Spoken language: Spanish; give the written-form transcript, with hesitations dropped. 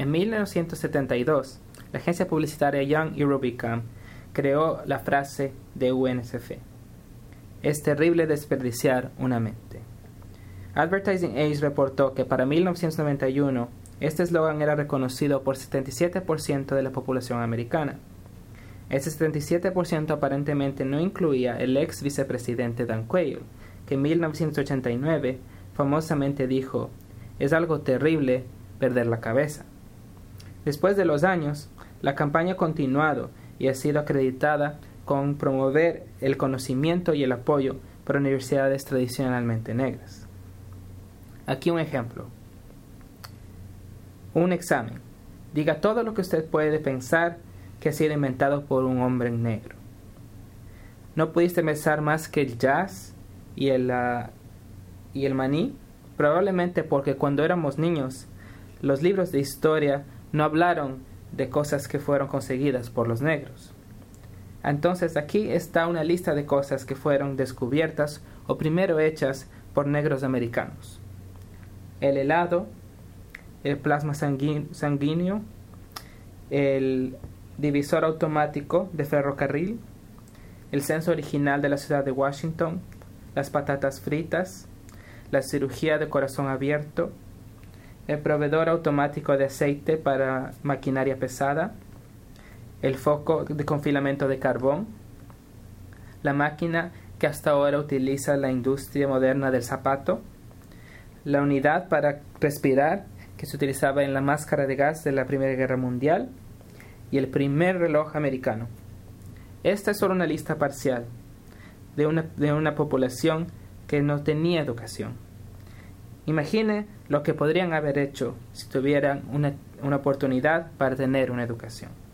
En 1972, la agencia publicitaria Young y Rubicam creó la frase de UNSF: "Es terrible desperdiciar una mente". Advertising Age reportó que para 1991 este eslogan era reconocido por 77% de la población americana. Ese 77% aparentemente no incluía el ex vicepresidente Dan Quayle, que en 1989 famosamente dijo: "Es algo terrible perder la cabeza". Después de los años, la campaña ha continuado y ha sido acreditada con promover el conocimiento y el apoyo para universidades tradicionalmente negras. Aquí un ejemplo. Un examen. Diga todo lo que usted puede pensar que ha sido inventado por un hombre negro. ¿No pudiste pensar más que el jazz y el maní? Probablemente porque cuando éramos niños, los libros de historia no hablaron de cosas que fueron conseguidas por los negros. Entonces aquí está una lista de cosas que fueron descubiertas o primero hechas por negros americanos: el helado, el plasma sanguíneo, el divisor automático de ferrocarril, el censo original de la ciudad de Washington, las patatas fritas, la cirugía de corazón abierto, el proveedor automático de aceite para maquinaria pesada, el foco con filamento de carbón, la máquina que hasta ahora utiliza la industria moderna del zapato, la unidad para respirar que se utilizaba en la máscara de gas de la Primera Guerra Mundial y el primer reloj americano. Esta es solo una lista parcial de una población que no tenía educación. Imagine lo que podrían haber hecho si tuvieran una oportunidad para tener una educación.